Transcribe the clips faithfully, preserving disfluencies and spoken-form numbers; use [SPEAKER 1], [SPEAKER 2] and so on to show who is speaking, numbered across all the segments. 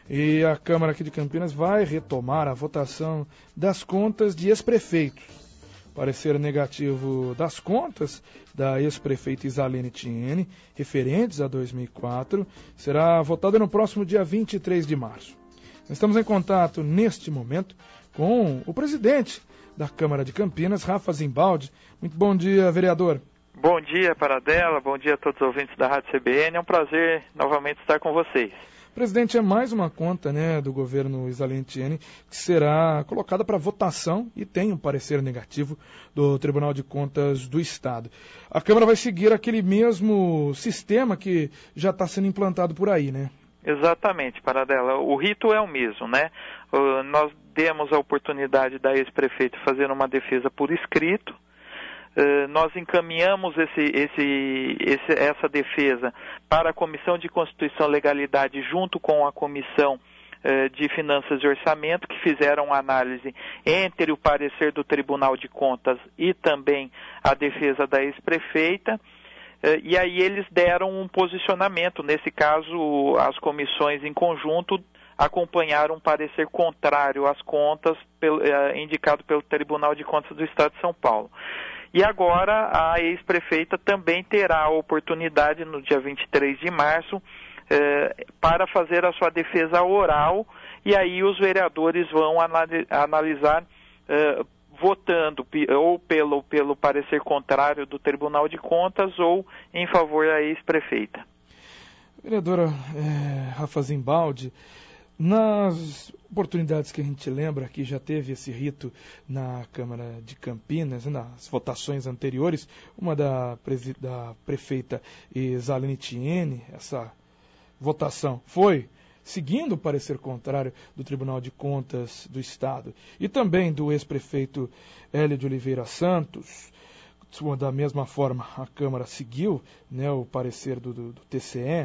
[SPEAKER 1] E a Câmara aqui de Campinas vai retomar a votação das contas de ex-prefeitos. Parecer negativo das contas da ex-prefeita Isalene Thiene, referentes a dois mil e quatro, será votada no próximo dia vinte e três de março. Estamos em contato, neste momento, com o presidente da Câmara de Campinas, Rafa Zimbaldi. Muito bom dia, vereador.
[SPEAKER 2] Bom dia, Paradela. Bom dia a todos os ouvintes da Rádio C B N. É um prazer novamente estar com vocês.
[SPEAKER 1] Presidente, é mais uma conta, né, do governo Isalene Thiene que será colocada para votação e tem um parecer negativo do Tribunal de Contas do Estado. A Câmara vai seguir aquele mesmo sistema que já está sendo implantado por aí, né?
[SPEAKER 2] Exatamente, Paradela. O rito é o mesmo, né? Uh, nós demos a oportunidade da ex-prefeita fazer uma defesa por escrito. Uh, nós encaminhamos esse, esse, esse, essa defesa para a Comissão de Constituição e Legalidade junto com a Comissão uh, de Finanças e Orçamento, que fizeram uma análise entre o parecer do Tribunal de Contas e também a defesa da ex-prefeita. Uh, e aí eles deram um posicionamento. Nesse caso, as comissões em conjunto acompanharam um parecer contrário às contas pelo, uh, indicado pelo Tribunal de Contas do Estado de São Paulo. E agora a ex-prefeita também terá a oportunidade no dia vinte e três de março eh, para fazer a sua defesa oral, e aí os vereadores vão analisar eh, votando ou pelo, pelo parecer contrário do Tribunal de Contas ou em favor da ex-prefeita.
[SPEAKER 1] Vereadora eh, Rafa Zimbaldi, nas oportunidades que a gente lembra que já teve esse rito na Câmara de Campinas, nas votações anteriores, uma da, da prefeita Isalene Thiene, essa votação foi seguindo o parecer contrário do Tribunal de Contas do Estado e também do ex-prefeito Hélio de Oliveira Santos. Da mesma forma, a Câmara seguiu, né, o parecer do, do, do T C E.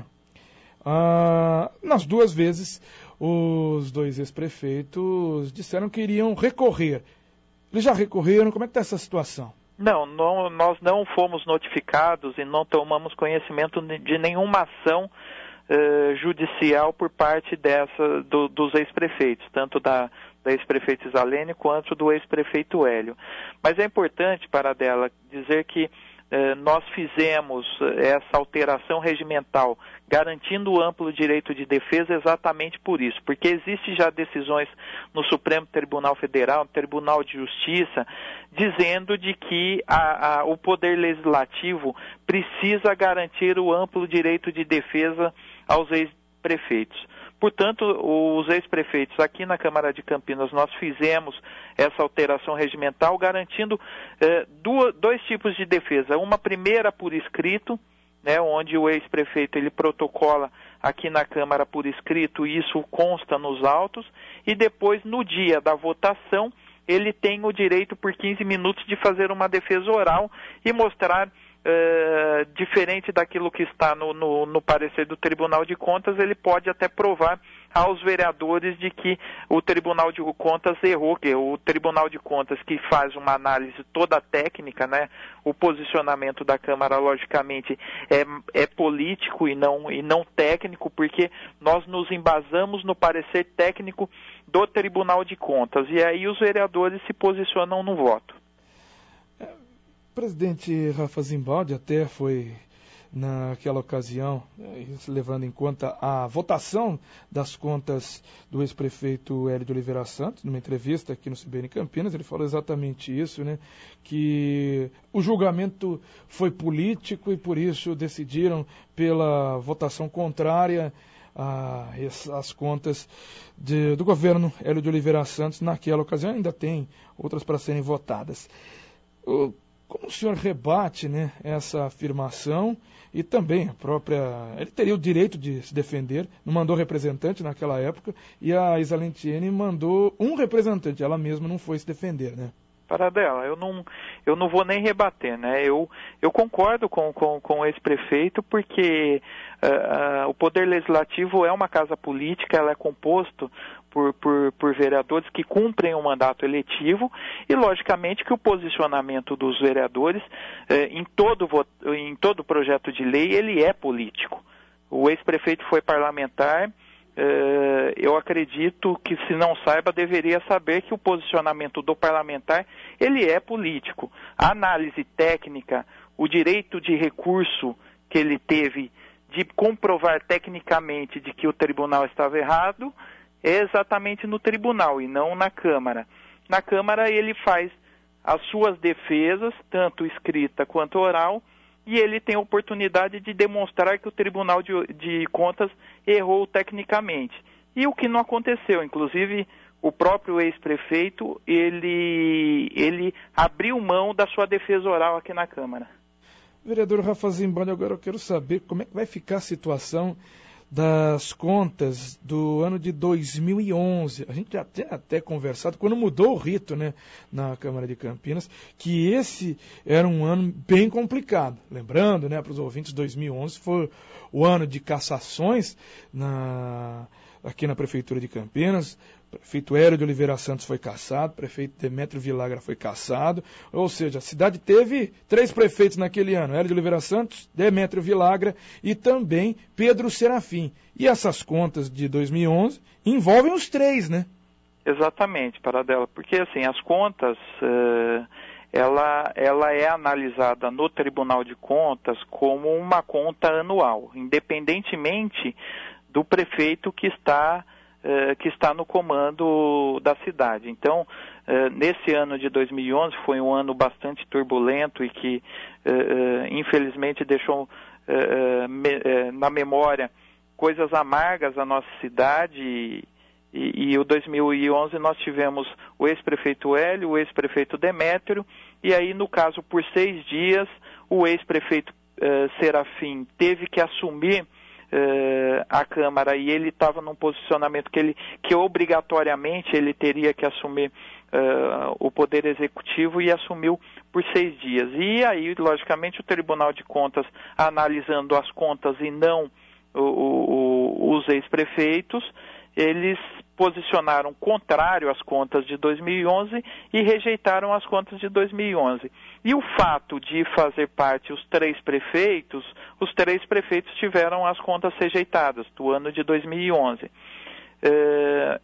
[SPEAKER 1] Ah, nas duas vezes, os dois ex-prefeitos disseram que iriam recorrer. Eles já recorreram? Como é que está essa situação?
[SPEAKER 2] Não, não, nós não fomos notificados e não tomamos conhecimento de nenhuma ação eh, judicial por parte dessa, do, dos ex-prefeitos, tanto da, da ex-prefeita Isalene quanto do ex-prefeito Hélio. Mas é importante, Paradela, dizer que eh, nós fizemos essa alteração regimental garantindo o amplo direito de defesa exatamente por isso, porque existe já decisões no Supremo Tribunal Federal, no Tribunal de Justiça, dizendo de que a, a, o Poder Legislativo precisa garantir o amplo direito de defesa aos ex-prefeitos. Portanto, os ex-prefeitos aqui na Câmara de Campinas, nós fizemos essa alteração regimental garantindo eh, duas, dois tipos de defesa. Uma primeira por escrito, né, onde o ex-prefeito ele protocola aqui na Câmara por escrito, e isso consta nos autos, e depois, no dia da votação, ele tem o direito por quinze minutos de fazer uma defesa oral e mostrar, uh, diferente daquilo que está no, no, no parecer do Tribunal de Contas, ele pode até provar aos vereadores de que o Tribunal de Contas errou, que o Tribunal de Contas que faz uma análise toda técnica, né, o posicionamento da Câmara, logicamente, é, é político e não, e não técnico, porque nós nos embasamos no parecer técnico do Tribunal de Contas, e aí os vereadores se posicionam no voto.
[SPEAKER 1] É, o presidente Rafa Zimbaldi até foi naquela ocasião, levando em conta a votação das contas do ex-prefeito Hélio de Oliveira Santos, numa entrevista aqui no C B N Campinas, ele falou exatamente isso, né, que o julgamento foi político e por isso decidiram pela votação contrária às contas de, do governo Hélio de Oliveira Santos naquela ocasião. Ainda tem outras para serem votadas. O, Como o senhor rebate, né, essa afirmação e também a própria... Ele teria o direito de se defender, não mandou representante naquela época, e a Isalene Thiene mandou um representante, ela mesma não foi se defender, né?
[SPEAKER 2] Paradela, eu não, eu não vou nem rebater, né? Eu, eu concordo com, com, com esse prefeito, porque uh, uh, o Poder Legislativo é uma casa política, ela é composto por, por, por vereadores que cumprem o mandato eletivo e, logicamente, que o posicionamento dos vereadores uh, em, todo, em todo projeto de lei, ele é político. O ex-prefeito foi parlamentar, Uh, eu acredito que, se não saiba, deveria saber que o posicionamento do parlamentar, ele é político. A análise técnica, o direito de recurso que ele teve de comprovar tecnicamente de que o tribunal estava errado, é exatamente no tribunal e não na Câmara. Na Câmara ele faz as suas defesas, tanto escrita quanto oral, e ele tem a oportunidade de demonstrar que o Tribunal de, de Contas errou tecnicamente. E o que não aconteceu, inclusive o próprio ex-prefeito, ele, ele abriu mão da sua defesa oral aqui na Câmara.
[SPEAKER 1] Vereador Rafa Zimboni, agora eu quero saber como é que vai ficar a situação das contas do ano de dois mil e onze. A gente já tinha até conversado, quando mudou o rito, né, na Câmara de Campinas, que esse era um ano bem complicado. Lembrando, né, para os ouvintes, dois mil e onze foi o ano de cassações na, aqui na Prefeitura de Campinas. O prefeito Hélio de Oliveira Santos foi cassado, o prefeito Demétrio Vilagra foi cassado, ou seja, a cidade teve três prefeitos naquele ano, Hélio de Oliveira Santos, Demétrio Vilagra e também Pedro Serafim. E essas contas de dois mil e onze envolvem os três, né?
[SPEAKER 2] Exatamente, Paradela, porque assim, as contas, uh, ela, ela é analisada no Tribunal de Contas como uma conta anual, independentemente do prefeito que está que está no comando da cidade. Então, nesse ano de dois mil e onze, foi um ano bastante turbulento e que, infelizmente, deixou na memória coisas amargas à nossa cidade. E, e o dois mil e onze nós tivemos o ex-prefeito Hélio, o ex-prefeito Demétrio, e aí, no caso, por seis dias, o ex-prefeito Serafim teve que assumir Uh, a Câmara, e ele estava num posicionamento que, ele, que obrigatoriamente ele teria que assumir uh, o Poder Executivo, e assumiu por seis dias. E aí, logicamente, o Tribunal de Contas, analisando as contas e não o, o, os ex-prefeitos, eles posicionaram contrário às contas de dois mil e onze e rejeitaram as contas de dois mil e onze. E o fato de fazer parte os três prefeitos, os três prefeitos tiveram as contas rejeitadas do ano de dois mil e onze. É,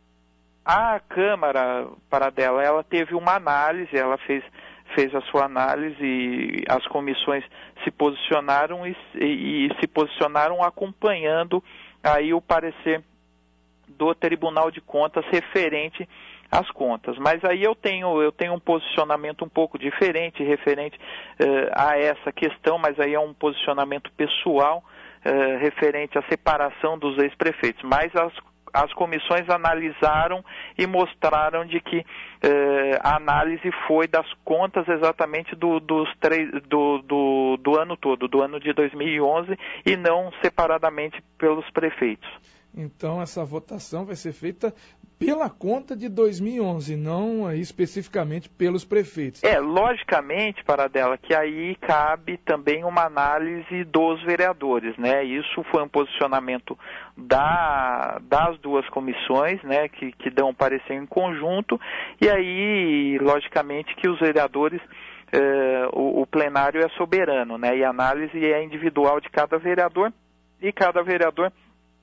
[SPEAKER 2] a Câmara, Paradela, ela teve uma análise, ela fez, fez a sua análise, e as comissões se posicionaram e, e, e se posicionaram acompanhando aí o parecer do Tribunal de Contas referente às contas. Mas aí eu tenho, eu tenho um posicionamento um pouco diferente referente uh, a essa questão, mas aí é um posicionamento pessoal uh, referente à separação dos ex-prefeitos. Mas as, as comissões analisaram e mostraram de que uh, a análise foi das contas exatamente do, dos três, do, do, do ano todo, do ano de dois mil e onze, e não separadamente pelos prefeitos.
[SPEAKER 1] Então, essa votação vai ser feita pela conta de dois mil e onze, não aí, especificamente pelos prefeitos.
[SPEAKER 2] É, logicamente, Paradela, que aí cabe também uma análise dos vereadores, né? Isso foi um posicionamento da, das duas comissões, né, que, que dão um parecer em conjunto, e aí, logicamente, que os vereadores, eh, o, o plenário é soberano, né? E a análise é individual de cada vereador, e cada vereador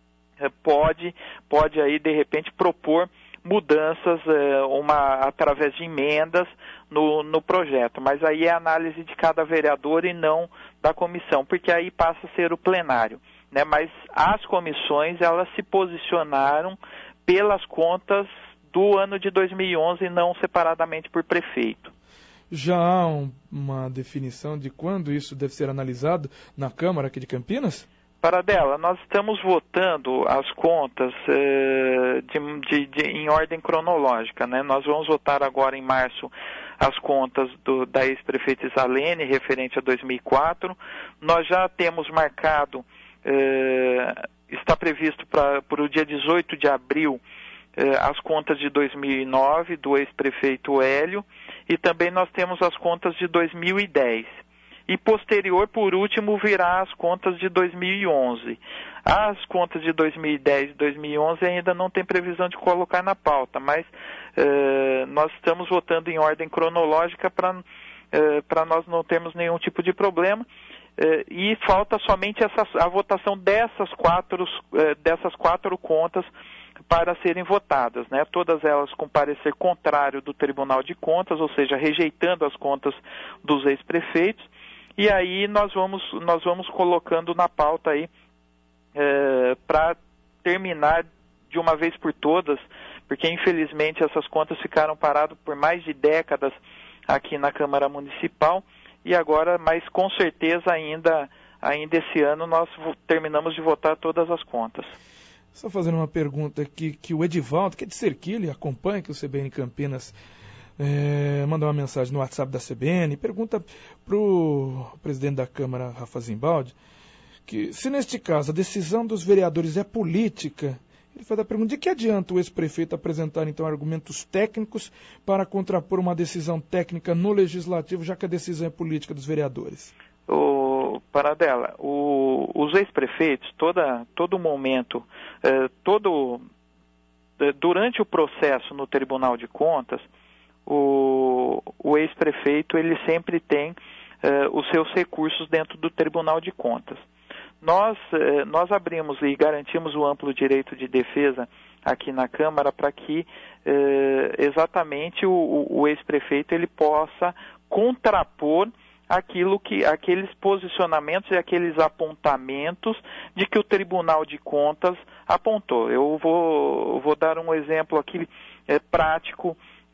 [SPEAKER 2] pode, pode aí, de repente, propor mudanças uma, através de emendas no, no projeto. Mas aí é a análise de cada vereador e não da comissão, porque aí passa a ser o plenário, né? Mas as comissões, elas se posicionaram pelas contas do ano de dois mil e onze e não separadamente por prefeito.
[SPEAKER 1] Já há um, uma definição de quando isso deve ser analisado na Câmara aqui de Campinas?
[SPEAKER 2] Paradela, nós estamos votando as contas eh, de, de, de, em ordem cronológica, né? Nós vamos votar agora em março as contas do, da ex-prefeita Isalene, referente a dois mil e quatro. Nós já temos marcado, eh, está previsto para o dia dezoito de abril, eh, as contas de dois mil e nove, do ex-prefeito Hélio, e também nós temos as contas de dois mil e dez. E posterior, por último, virá as contas de dois mil e onze. As contas de dois mil e dez e dois mil e onze ainda não tem previsão de colocar na pauta, mas uh, nós estamos votando em ordem cronológica para uh, para nós não termos nenhum tipo de problema. eh, e falta somente essa, a votação dessas quatro, eh, dessas quatro contas para serem votadas, né? Todas elas com parecer contrário do Tribunal de Contas, ou seja, rejeitando as contas dos ex-prefeitos, e aí nós vamos, nós vamos colocando na pauta aí eh, para terminar de uma vez por todas, porque infelizmente essas contas ficaram paradas por mais de décadas aqui na Câmara Municipal, e agora, mas com certeza ainda, ainda esse ano nós terminamos de votar todas as contas.
[SPEAKER 1] Só fazendo uma pergunta aqui, que o Edivaldo, que é de Serquilho, acompanha que o C B N Campinas é, mandou uma mensagem no WhatsApp da C B N, pergunta para o presidente da Câmara, Rafa Zimbaldi, que se neste caso a decisão dos vereadores é política, ele faz a pergunta: de que adianta o ex-prefeito apresentar então argumentos técnicos para contrapor uma decisão técnica no Legislativo, já que a decisão é política dos vereadores?
[SPEAKER 2] O Paradela, o, os ex-prefeitos, toda, todo momento, eh, todo, eh, durante o processo no Tribunal de Contas, o, o ex-prefeito ele sempre tem eh, os seus recursos dentro do Tribunal de Contas. Nós, eh, nós abrimos e garantimos o amplo direito de defesa aqui na Câmara para que eh, exatamente o, o, o ex-prefeito ele possa contrapor aquilo que, aqueles posicionamentos e aqueles apontamentos de que o Tribunal de Contas apontou. Eu vou, vou dar um exemplo aqui é, prático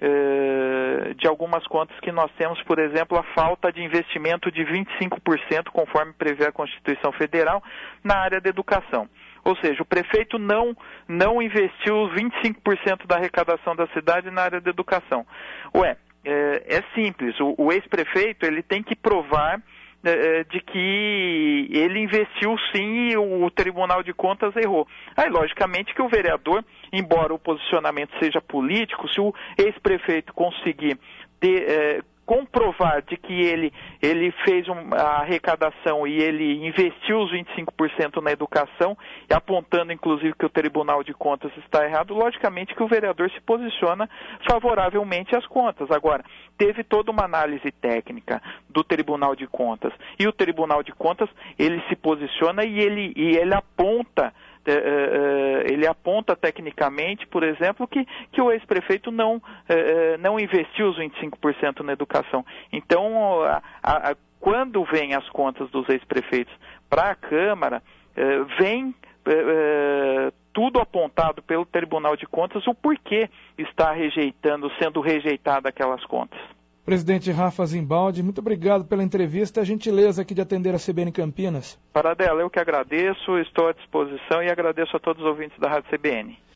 [SPEAKER 2] é, de algumas contas que nós temos, por exemplo, a falta de investimento de vinte e cinco por cento, conforme prevê a Constituição Federal, na área da educação. Ou seja, o prefeito não, não investiu vinte e cinco por cento da arrecadação da cidade na área da educação. Ué, É, é simples, o, o ex-prefeito ele tem que provar é, de que ele investiu sim e o, o Tribunal de Contas errou. Aí, logicamente que o vereador, embora o posicionamento seja político, se o ex-prefeito conseguir ter, é, comprovar de que ele, ele fez um, a arrecadação e ele investiu os vinte e cinco por cento na educação, apontando inclusive que o Tribunal de Contas está errado, logicamente que o vereador se posiciona favoravelmente às contas. Agora, teve toda uma análise técnica do Tribunal de Contas, e o Tribunal de Contas, ele se posiciona e ele, e ele aponta ele aponta tecnicamente, por exemplo, que, que o ex-prefeito não, não investiu os vinte e cinco por cento na educação. Então, a, a, quando vêm as contas dos ex-prefeitos para a Câmara, vem tudo apontado pelo Tribunal de Contas o porquê está rejeitando, sendo rejeitadas aquelas contas.
[SPEAKER 1] Presidente Rafa Zimbaldi, muito obrigado pela entrevista e a gentileza aqui de atender a C B N Campinas.
[SPEAKER 2] Paradela, eu que agradeço, estou à disposição e agradeço a todos os ouvintes da Rádio C B N.